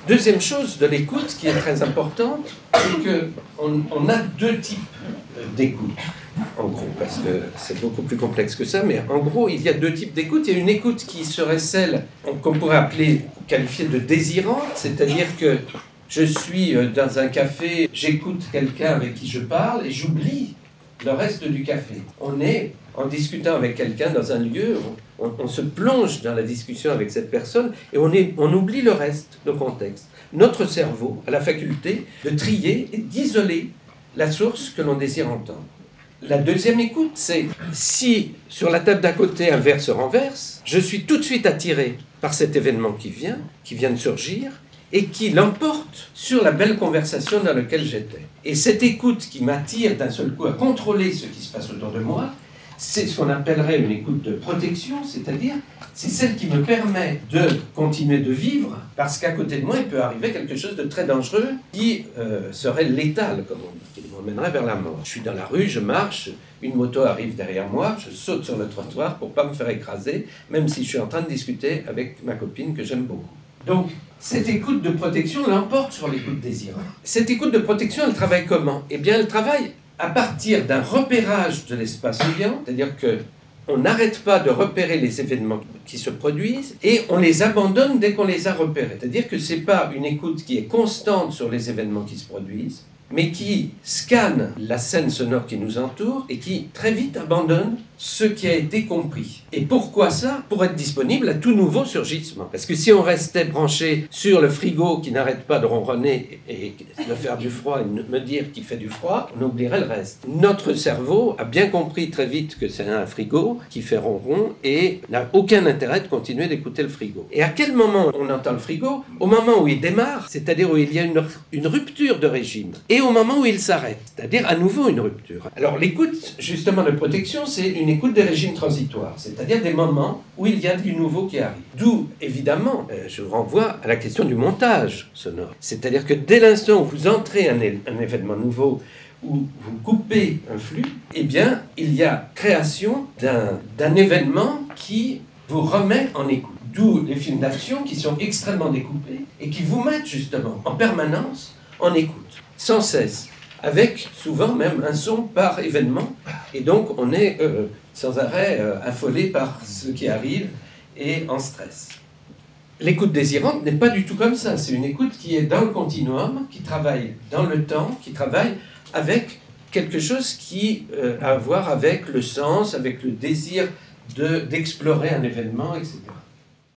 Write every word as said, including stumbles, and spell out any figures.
Deuxième chose de l'écoute qui est très importante, c'est qu'on on a deux types d'écoute, en gros, parce que c'est beaucoup plus complexe que ça, mais en gros, il y a deux types d'écoute. Il y a une écoute qui serait celle qu'on pourrait appeler, qualifier de désirante, c'est-à-dire que je suis dans un café, j'écoute quelqu'un avec qui je parle et j'oublie le reste du café. On est, en discutant avec quelqu'un dans un lieu, on, on se plonge dans la discussion avec cette personne et on, est, on oublie le reste, le contexte. Notre cerveau a la faculté de trier et d'isoler la source que l'on désire entendre. La deuxième écoute, c'est si sur la table d'à côté un verre se renverse, je suis tout de suite attiré par cet événement qui vient, qui vient de surgir, et qui l'emporte sur la belle conversation dans laquelle j'étais. Et cette écoute qui m'attire d'un seul coup à contrôler ce qui se passe autour de moi, c'est ce qu'on appellerait une écoute de protection, c'est-à-dire c'est celle qui me permet de continuer de vivre, parce qu'à côté de moi, il peut arriver quelque chose de très dangereux qui euh, serait létal, comme on dit, qui m'emmènerait vers la mort. Je suis dans la rue, je marche, une moto arrive derrière moi, je saute sur le trottoir pour ne pas me faire écraser, même si je suis en train de discuter avec ma copine que j'aime beaucoup. Donc, cette écoute de protection l'emporte sur l'écoute désirante. Cette écoute de protection, elle travaille comment ? Eh bien, elle travaille à partir d'un repérage de l'espace ambiant, c'est-à-dire qu'on n'arrête pas de repérer les événements qui se produisent et on les abandonne dès qu'on les a repérés. C'est-à-dire que ce n'est pas une écoute qui est constante sur les événements qui se produisent, mais qui scanne la scène sonore qui nous entoure et qui très vite abandonne ce qui a été compris. Et pourquoi ça ? Pour être disponible à tout nouveau surgissement. Parce que si on restait branché sur le frigo qui n'arrête pas de ronronner et de faire du froid et de me dire qu'il fait du froid, on oublierait le reste. Notre cerveau a bien compris très vite que c'est un frigo qui fait ronron et n'a aucun intérêt de continuer d'écouter le frigo. Et à quel moment on entend le frigo ? Au moment où il démarre, c'est-à-dire où il y a une, une rupture de régime. Et au moment où il s'arrête, c'est-à-dire à nouveau une rupture. Alors l'écoute, justement, de protection, c'est une écoute des régimes transitoires, c'est-à-dire des moments où il y a du nouveau qui arrive. D'où, évidemment, euh, je renvoie à la question du montage sonore. C'est-à-dire que dès l'instant où vous entrez un, é- un événement nouveau, où vous coupez un flux, eh bien, il y a création d'un, d'un événement qui vous remet en écoute. D'où les films d'action qui sont extrêmement découpés et qui vous mettent justement en permanence en écoute, sans cesse, avec souvent même un son par événement, et donc on est euh, sans arrêt euh, affolé par ce qui arrive et en stress. L'écoute désirante n'est pas du tout comme ça, c'est une écoute qui est dans le continuum, qui travaille dans le temps, qui travaille avec quelque chose qui euh, a à voir avec le sens, avec le désir de, d'explorer un événement, et cetera.